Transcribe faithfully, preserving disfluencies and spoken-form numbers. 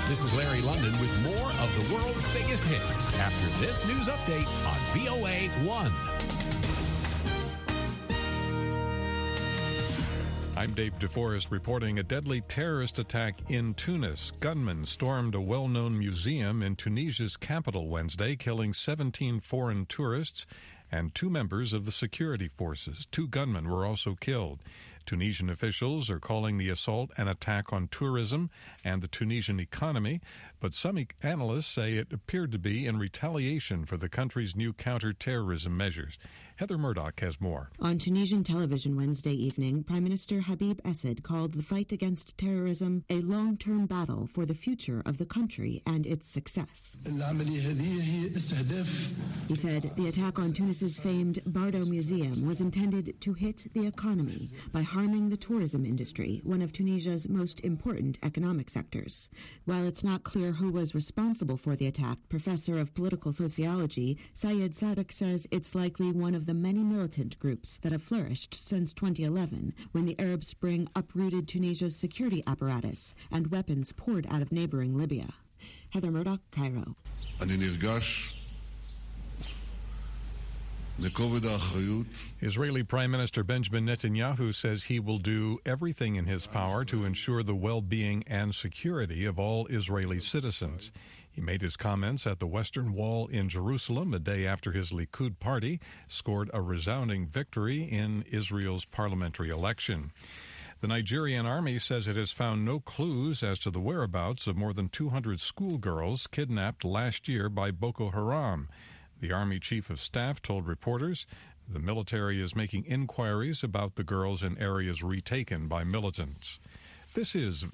This is Larry London with more of the world's biggest hits after this news update on V O A one. I'm Dave DeForest reporting a deadly terrorist attack in Tunis. Gunmen stormed a well-known museum in Tunisia's capital Wednesday, killing seventeen foreign tourists and two members of the security forces. Two gunmen were also killed. Tunisian officials are calling the assault an attack on tourism and the Tunisian economy, but some e- analysts say it appeared to be in retaliation for the country's new counter-terrorism measures. Heather Murdoch has more. On Tunisian television Wednesday evening, Prime Minister Habib Essed called the fight against terrorism a long-term battle for the future of the country and its success. He said the attack on Tunis's famed Bardo Museum was intended to hit the economy by harming the tourism industry, one of Tunisia's most important economic sectors. While it's not clear who was responsible for the attack, Professor of Political Sociology Sayed Sadek says it's likely one of the many militant groups that have flourished since twenty eleven, when the Arab Spring uprooted Tunisia's security apparatus and weapons poured out of neighboring Libya. Heather Murdoch, Cairo. Israeli Prime Minister Benjamin Netanyahu says he will do everything in his power to ensure the well-being and security of all Israeli citizens. He made his comments at the Western Wall in Jerusalem a day after his Likud party scored a resounding victory in Israel's parliamentary election. The Nigerian army says it has found no clues as to the whereabouts of more than two hundred schoolgirls kidnapped last year by Boko Haram. The Army Chief of Staff told reporters the military is making inquiries about the girls in areas retaken by militants. This is